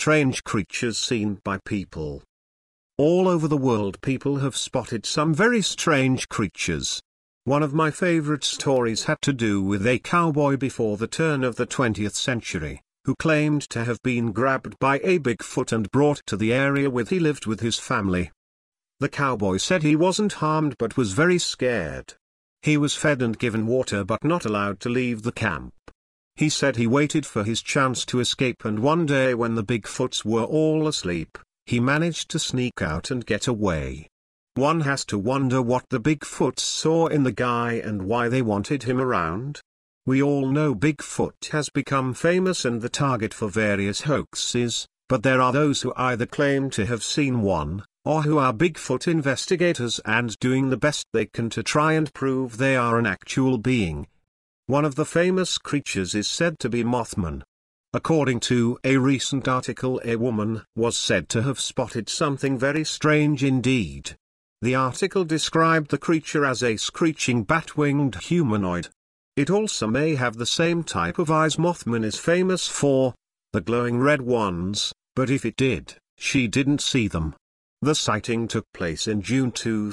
strange creatures seen by people. All over the world people have spotted some very strange creatures. One of my favorite stories had to do with a cowboy before the turn of the 20th century, who claimed to have been grabbed by a Bigfoot and brought to the area where he lived with his family. The cowboy said he wasn't harmed but was very scared. He was fed and given water but not allowed to leave the camp. He said he waited for his chance to escape, and one day when the Bigfoots were all asleep, he managed to sneak out and get away. One has to wonder what the Bigfoots saw in the guy and why they wanted him around. We all know Bigfoot has become famous and the target for various hoaxes, but there are those who either claim to have seen one, or who are Bigfoot investigators and doing the best they can to try and prove they are an actual being. One of the famous creatures is said to be Mothman. According to a recent article, a woman was said to have spotted something very strange indeed. The article described the creature as a screeching bat-winged humanoid. It also may have the same type of eyes Mothman is famous for, the glowing red ones, but if it did, she didn't see them. The sighting took place in June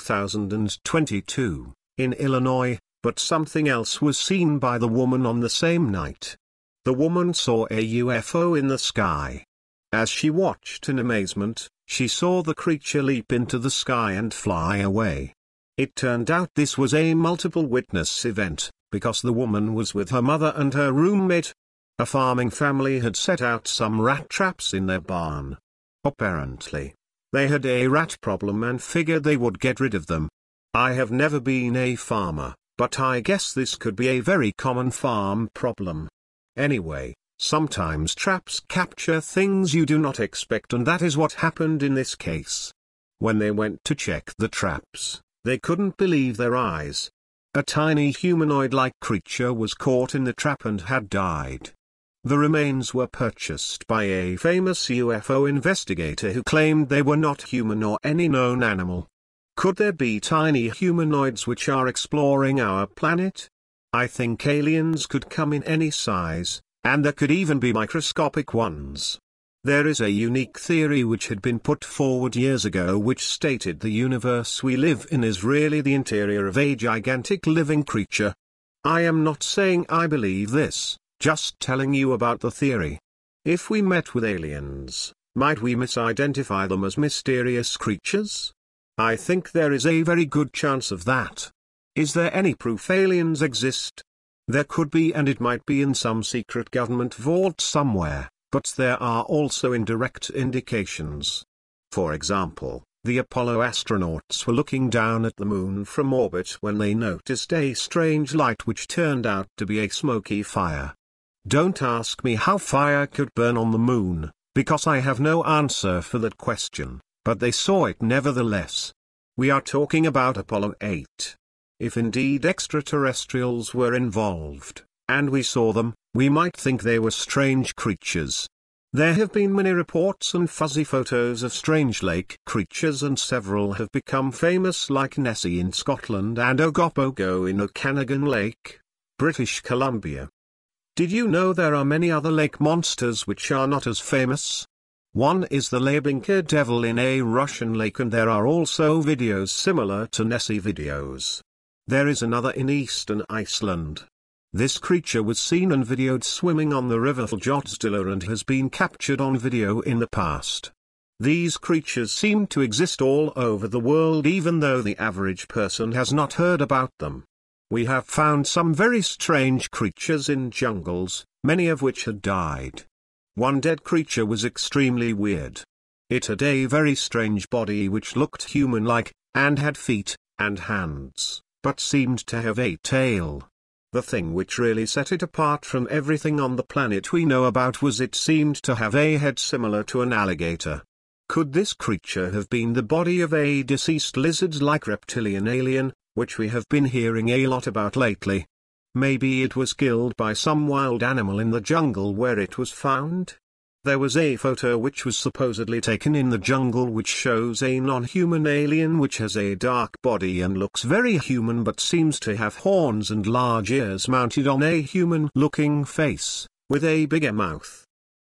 2022, in Illinois, but something else was seen by the woman on the same night. The woman saw a UFO in the sky. As she watched in amazement, she saw the creature leap into the sky and fly away. It turned out this was a multiple witness event, because the woman was with her mother and her roommate. A farming family had set out some rat traps in their barn. Apparently, they had a rat problem and figured they would get rid of them. I have never been a farmer, but I guess this could be a very common farm problem. Anyway, sometimes traps capture things you do not expect, and that is what happened in this case. When they went to check the traps, they couldn't believe their eyes. A tiny humanoid-like creature was caught in the trap and had died. The remains were purchased by a famous UFO investigator who claimed they were not human or any known animal. Could there be tiny humanoids which are exploring our planet? I think aliens could come in any size, and there could even be microscopic ones. There is a unique theory which had been put forward years ago which stated the universe we live in is really the interior of a gigantic living creature. I am not saying I believe this, just telling you about the theory. If we met with aliens, might we misidentify them as mysterious creatures? I think there is a very good chance of that. Is there any proof aliens exist? There could be, and it might be in some secret government vault somewhere, but there are also indirect indications. For example, the Apollo astronauts were looking down at the moon from orbit when they noticed a strange light which turned out to be a smoky fire. Don't ask me how fire could burn on the moon, because I have no answer for that question, but they saw it nevertheless. We are talking about Apollo 8. If indeed extraterrestrials were involved, and we saw them, we might think they were strange creatures. There have been many reports and fuzzy photos of strange lake creatures, and several have become famous, like Nessie in Scotland and Ogopogo in Okanagan Lake, British Columbia. Did you know there are many other lake monsters which are not as famous? One is the Leblinka Devil in a Russian lake, and there are also videos similar to Nessie videos. There is another in eastern Iceland. This creature was seen and videoed swimming on the river Fljótsdalur and has been captured on video in the past. These creatures seem to exist all over the world, even though the average person has not heard about them. We have found some very strange creatures in jungles, many of which had died. One dead creature was extremely weird. It had a very strange body which looked human-like, and had feet and hands, but seemed to have a tail. The thing which really set it apart from everything on the planet we know about was it seemed to have a head similar to an alligator. Could this creature have been the body of a deceased lizard-like reptilian alien, which we have been hearing a lot about lately? Maybe it was killed by some wild animal in the jungle where it was found? There was a photo which was supposedly taken in the jungle which shows a non-human alien which has a dark body and looks very human but seems to have horns and large ears mounted on a human-looking face, with a bigger mouth.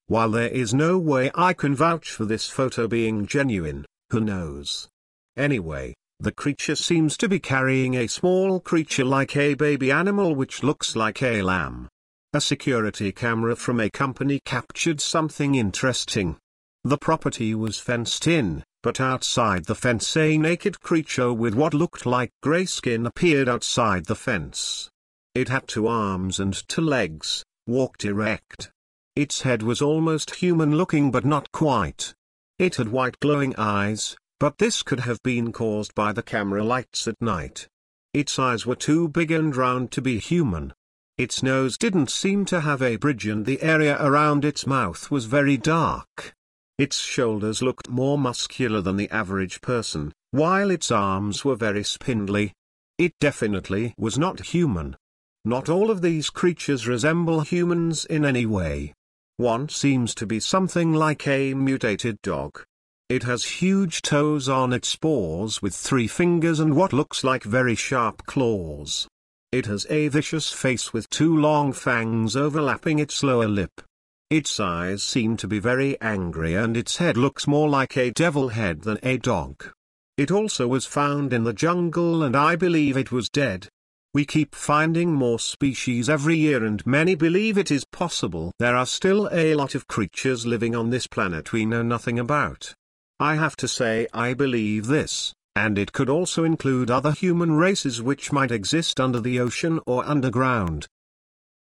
While there is no way I can vouch for this photo being genuine, who knows? Anyway, the creature seems to be carrying a small creature like a baby animal which looks like a lamb. A security camera from a company captured something interesting. The property was fenced in, but outside the fence a naked creature with what looked like grey skin appeared outside the fence. It had 2 arms and 2 legs, walked erect. Its head was almost human-looking but not quite. It had white glowing eyes, but this could have been caused by the camera lights at night. Its eyes were too big and round to be human. Its nose didn't seem to have a bridge and the area around its mouth was very dark. Its shoulders looked more muscular than the average person, while its arms were very spindly. It definitely was not human. Not all of these creatures resemble humans in any way. One seems to be something like a mutated dog. It has huge toes on its paws with 3 fingers and what looks like very sharp claws. It has a vicious face with 2 long fangs overlapping its lower lip. Its eyes seem to be very angry and its head looks more like a devil head than a dog. It also was found in the jungle and I believe it was dead. We keep finding more species every year and many believe it is possible there are still a lot of creatures living on this planet we know nothing about. I have to say I believe this, and it could also include other human races which might exist under the ocean or underground.